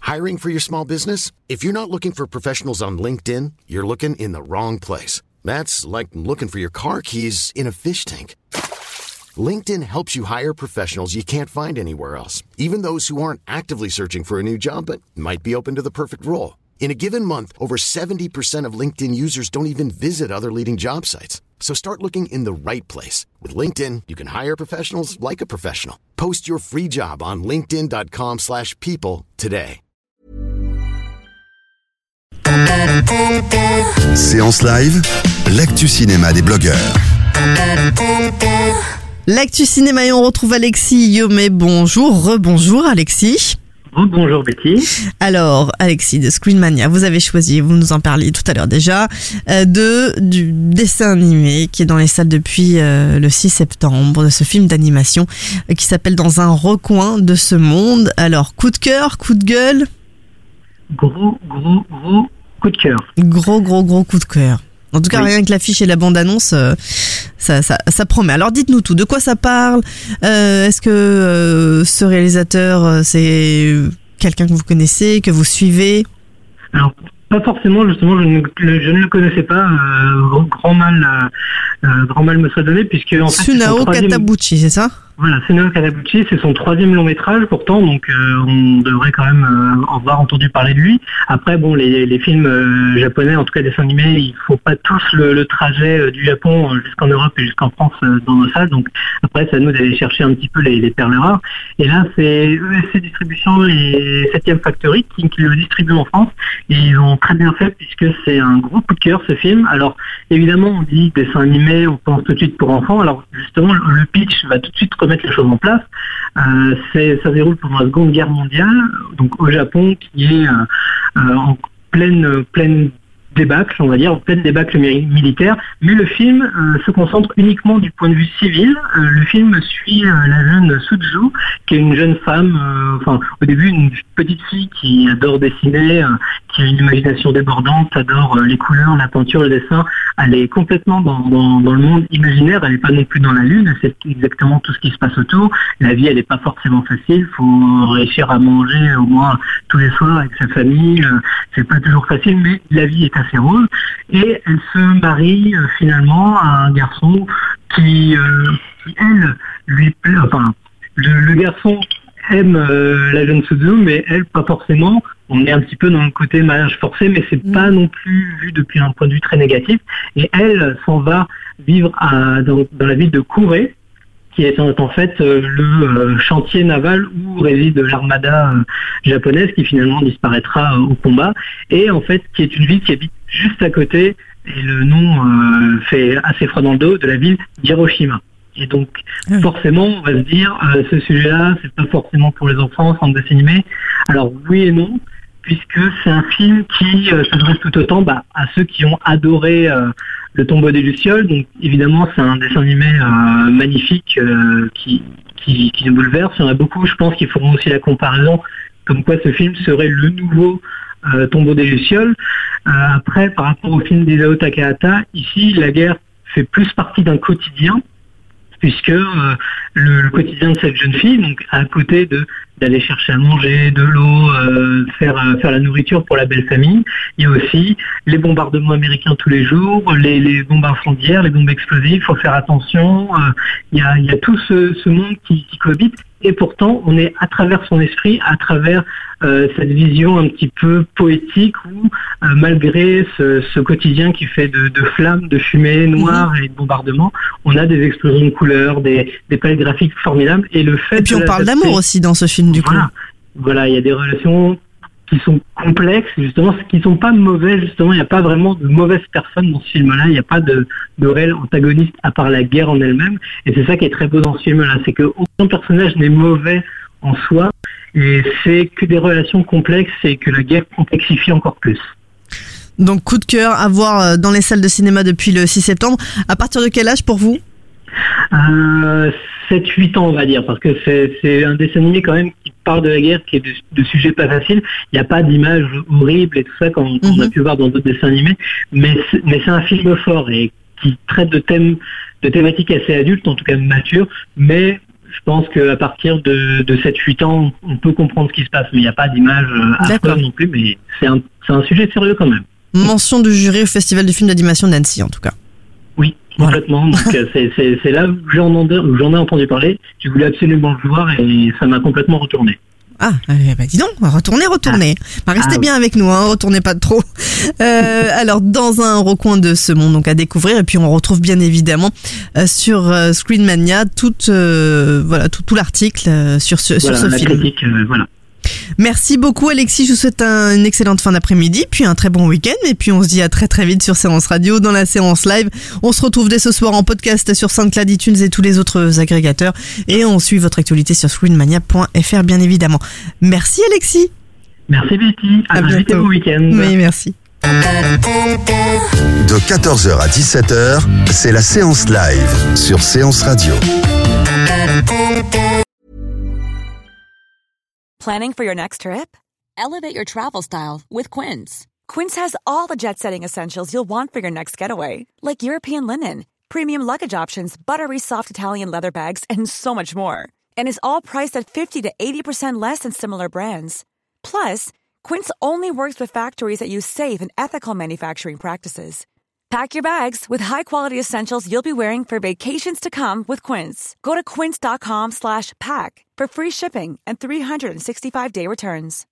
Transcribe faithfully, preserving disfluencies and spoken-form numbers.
Hiring for your small business? If you're not looking for professionals on LinkedIn, you're looking in the wrong place. That's like looking for your car keys in a fish tank. LinkedIn helps you hire professionals you can't find anywhere else, even those who aren't actively searching for a new job but might be open to the perfect role. In a given month, over seventy percent of LinkedIn users don't even visit other leading job sites. So start looking in the right place. With LinkedIn, you can hire professionals like a professional. Post your free job on linkedin.com slash people today. Séance live, l'actu cinéma des blogueurs. L'actu cinéma et on retrouve Alexis Yomé. Bonjour, rebonjour Alexis. Bonjour Betty. Alors Alexis de Screenmania, vous avez choisi, vous nous en parliez tout à l'heure déjà, euh, de du dessin animé qui est dans les salles depuis euh, le six septembre, de ce film d'animation euh, qui s'appelle Dans un recoin de ce monde. Alors coup de cœur, coup de gueule? Gros, gros, gros coup de cœur. Gros, gros, gros coup de cœur. En tout cas, oui. Rien que l'affiche et la bande-annonce, euh, ça, ça, ça promet. Alors, dites-nous tout. De quoi ça parle? euh, Est-ce que euh, ce réalisateur, euh, c'est quelqu'un que vous connaissez, que vous suivez? Alors, pas forcément. Justement, je ne, je ne le connaissais pas. Euh, grand mal, euh, grand mal me soit donné, puisque en fait, Tsunao troisième... Katabuchi, c'est ça? Voilà, Tsunao Katabuchi, c'est son troisième long métrage pourtant, donc euh, on devrait quand même euh, en avoir entendu parler de lui. Après, bon, les, les films euh, japonais, en tout cas dessins animés, il faut pas tous le, le trajet euh, du Japon euh, jusqu'en Europe et jusqu'en France euh, dans nos salles. Donc après, c'est à nous d'aller chercher un petit peu les, les perles rares. Et là, c'est E S C Distribution et septième Factory qui, qui le distribuent en France. Et ils ont très bien fait puisque c'est un gros coup de cœur ce film. Alors évidemment, on dit dessin animé, on pense tout de suite pour enfants. Alors justement, le pitch va tout de suite mettre les choses en place. Euh, c'est, ça se déroule pendant la Seconde Guerre mondiale, donc au Japon, qui est euh, euh, en pleine, pleine débâcle, on va dire, en pleine débâcle militaire, mais le film euh, se concentre uniquement du point de vue civil. Euh, le film suit euh, la jeune Suzu, qui est une jeune femme, euh, enfin au début une petite fille qui adore dessiner, euh, qui a une imagination débordante, adore euh, les couleurs, la peinture, le dessin. Elle est complètement dans, dans, dans le monde imaginaire, elle n'est pas non plus dans la lune, elle sait exactement tout ce qui se passe autour. La vie, elle n'est pas forcément facile, il faut réussir à manger au moins tous les soirs avec sa famille, euh, c'est pas toujours facile, mais la vie est assez rose. Et elle se marie euh, finalement à un garçon qui, euh, qui elle, lui plaît, enfin, le, le garçon aime euh, la jeune Suzu, mais elle, pas forcément. On est un petit peu dans le côté mariage forcé, mais c'est mmh. pas non plus vu depuis un point de vue très négatif. Et elle s'en va vivre à, dans, dans la ville de Kure, qui est en, en fait euh, le euh, chantier naval où réside l'armada euh, japonaise, qui finalement disparaîtra euh, au combat, et en fait qui est une ville qui habite juste à côté, et le nom euh, fait assez froid dans le dos, de la ville d'Hiroshima. Et donc, mmh. forcément, on va se dire, euh, ce sujet-là, c'est pas forcément pour les enfants, sans dessin animé. Alors, oui et non, puisque c'est un film qui euh, s'adresse tout autant bah, à ceux qui ont adoré euh, Le Tombeau des Lucioles. Donc, évidemment, c'est un dessin animé euh, magnifique euh, qui, qui, qui nous bouleverse. Il y en a beaucoup, je pense, qui feront aussi la comparaison, comme quoi ce film serait le nouveau euh, Tombeau des Lucioles. Euh, après, par rapport au film d'Isao Takahata, ici, la guerre fait plus partie d'un quotidien, puisque euh, le, le quotidien de cette jeune fille, donc à côté de d'aller chercher à manger, de l'eau, euh, faire euh, faire la nourriture pour la belle famille, il y a aussi les bombardements américains tous les jours, les, les bombes incendiaires, les bombes explosives, il faut faire attention, euh, il y a, il y a tout ce, ce monde qui, qui cohabite, et pourtant on est à travers son esprit, à travers euh, cette vision un petit peu poétique où euh, malgré ce, ce quotidien qui fait de, de flammes, de fumée noire mmh. et de bombardements, on a des explosions de couleurs, des, des palettes graphiques formidables, et le fait. Et puis on parle d'amour aussi dans ce film du voilà. coup. Voilà, il y a des relations qui sont complexes, justement, qui sont pas mauvaises, justement, il n'y a pas vraiment de mauvaises personnes dans ce film-là, il n'y a pas de, de réel antagoniste à part la guerre en elle-même, et c'est ça qui est très beau dans ce film-là, c'est qu'aucun personnage n'est mauvais en soi, et c'est que des relations complexes, et que la guerre complexifie encore plus. Donc coup de cœur à voir dans les salles de cinéma depuis le six septembre. À partir de quel âge pour vous? euh, sept huit ans on va dire, parce que c'est, c'est un dessin animé quand même qui parle de la guerre, qui est de, de sujets pas faciles. Il n'y a pas d'images horribles et tout ça comme mm-hmm. on a pu voir dans d'autres dessins animés, mais c'est, mais c'est un film fort et qui traite de thèmes, de thématiques assez adultes, en tout cas matures, mais je pense qu'à partir de, de sept huit ans, on peut comprendre ce qui se passe, mais il n'y a pas d'image affreuse non plus, mais c'est un, c'est un sujet sérieux quand même. Mention du jury au Festival du film d'animation d'Annecy, en tout cas. Oui, complètement. Voilà. Donc c'est, c'est, c'est là où j'en, où j'en ai entendu parler. Je voulais absolument le voir et ça m'a complètement retourné. Ah, euh, bah dis donc, retournez, retournez. Ah. Bah, restez ah, bien oui. avec nous, hein, retournez pas trop. Euh, alors, dans un recoin de ce monde, donc à découvrir, et puis on retrouve bien évidemment euh, sur euh, Screenmania tout, euh, voilà, tout, tout l'article euh, sur ce, voilà, sur ce la film. Critique, euh, voilà. Merci beaucoup Alexis, je vous souhaite un, une excellente fin d'après-midi, puis un très bon week-end, et puis on se dit à très très vite sur Séance Radio, dans la séance live. On se retrouve dès ce soir en podcast sur SoundCloud, iTunes et tous les autres agrégateurs, et on suit votre actualité sur screenmania point f r bien évidemment. Merci Alexis. Merci Betty, à, à bientôt. Bon week-end. Oui, merci. De quatorze heures à dix-sept heures, c'est la séance live sur Séance Radio. Planning for your next trip? Elevate your travel style with Quince. Quince has all the jet-setting essentials you'll want for your next getaway, like European linen, premium luggage options, buttery soft Italian leather bags, and so much more. And is all priced at fifty to eighty percent less than similar brands. Plus, Quince only works with factories that use safe and ethical manufacturing practices. Pack your bags with high-quality essentials you'll be wearing for vacations to come with Quince. Go to quince dot com slash pack for free shipping and three sixty-five day returns.